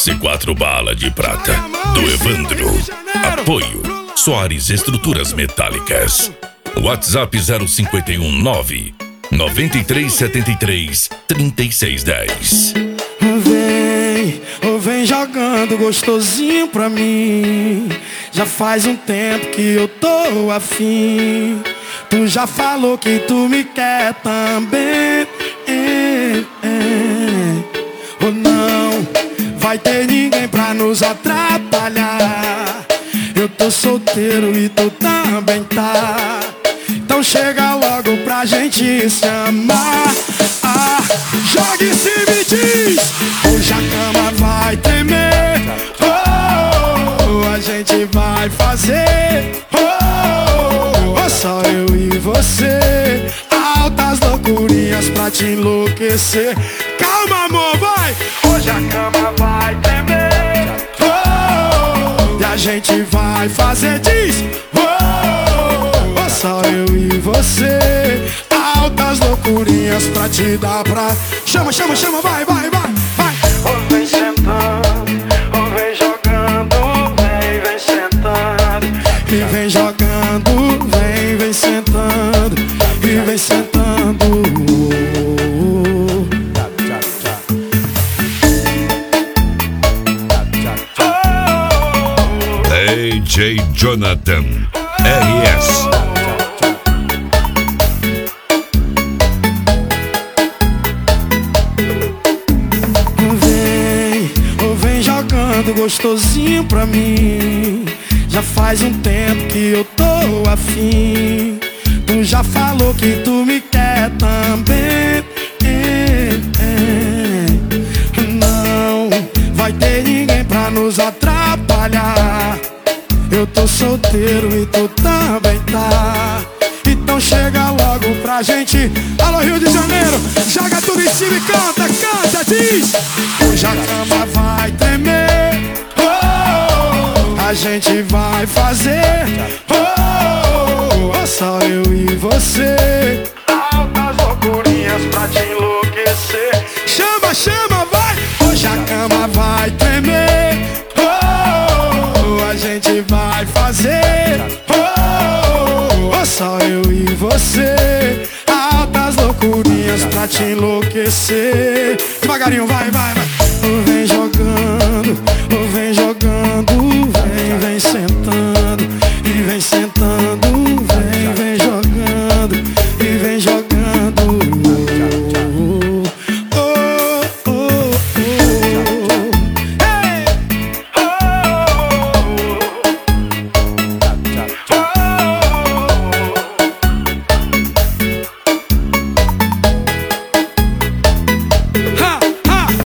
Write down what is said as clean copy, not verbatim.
C4 Bala de Prata, do Evandro. Apoio Soares Estruturas Metálicas. WhatsApp 0519 9373 3610. Vem jogando gostosinho pra mim. Já faz um tempo que eu tô afim. Tu já falou que tu me quer também. Ou não vai ter ninguém pra nos atrapalhar. Eu tô solteiro e tu também tá. Então chega logo pra gente se amar. Joga em cima e diz: hoje a cama vai tremer. A gente vai fazer só eu e você. Altas loucurinhas pra te enlouquecer. Calma, amor, vai! Hoje a cama vai tremer. E a gente vai fazer, diz: só eu e você. Altas loucurinhas pra te dar pra... Chama, chama, chama, vai, vai, vai, vai. Vem sentando, vem jogando, vem sentando. E vem jogando, vem sentando. E vem sentando. DJ Jonathan RS. Vem jogando gostosinho pra mim. Já faz um tempo que eu tô afim. Tu já falou que tu me quer também. Não vai ter ninguém pra nos atrapalhar. Eu tô solteiro e tu também tá. Então chega logo pra gente. Alô, Rio de Janeiro, joga tudo em cima e canta, canta, diz: hoje a cama vai tremer. A gente vai fazer só eu e você. Altas loucurinhas pra te enlouquecer. Chama, chama, vai! Hoje a cama vai tremer. A gente vai fazer só eu e você. Altas loucurinhas pra te enlouquecer. Devagarinho, vai, vai, vai. Vem jogando,